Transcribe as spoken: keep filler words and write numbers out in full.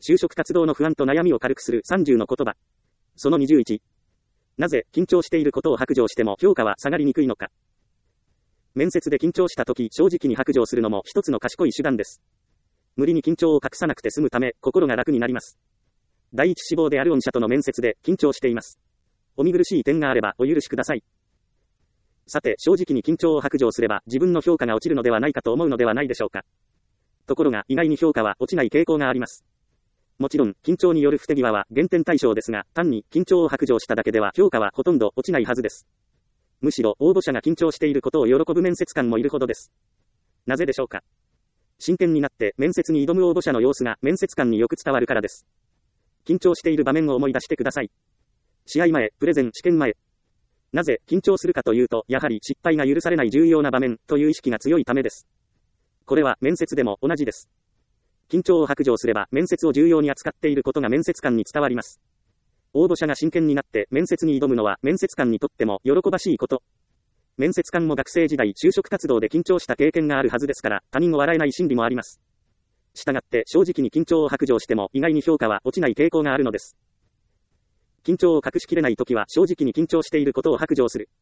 就職活動の不安と悩みを軽くするさんじゅうの言葉。そのにじゅういち。なぜ緊張していることを白状しても評価は下がりにくいのか。面接で緊張したとき、正直に白状するのも一つの賢い手段です。無理に緊張を隠さなくて済むため、心が楽になります。第一志望である御社との面接で緊張しています。お見苦しい点があればお許しください。さて、正直に緊張を白状すれば自分の評価が落ちるのではないかと思うのではないでしょうか。ところが意外に評価は落ちない傾向があります。もちろん、緊張による不手際は減点対象ですが、単に緊張を白状しただけでは評価はほとんど落ちないはずです。むしろ、応募者が緊張していることを喜ぶ面接官もいるほどです。なぜでしょうか。真剣になって面接に挑む応募者の様子が面接官によく伝わるからです。緊張している場面を思い出してください。試合前、プレゼン、試験前。なぜ緊張するかというと、やはり失敗が許されない重要な場面という意識が強いためです。これは面接でも同じです。緊張を白状すれば面接を重要に扱っていることが面接官に伝わります。応募者が真剣になって面接に挑むのは面接官にとっても喜ばしいこと。面接官も学生時代就職活動で緊張した経験があるはずですから、他人を笑えない心理もあります。したがって正直に緊張を白状しても意外に評価は落ちない傾向があるのです。緊張を隠しきれないときは正直に緊張していることを白状する。